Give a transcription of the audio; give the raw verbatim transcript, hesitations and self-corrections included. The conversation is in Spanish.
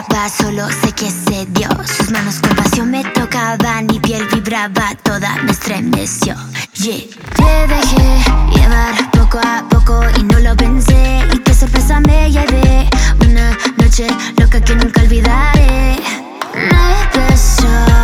esperaba, solo sé que se dio. Sus manos con pasión me tocaban, mi piel vibraba, toda me estremeció. Yeah. Te dejé llevar poco a poco y no lo pensé, y qué sorpresa me llevé. Una noche loca que nunca olvidaré. Me besó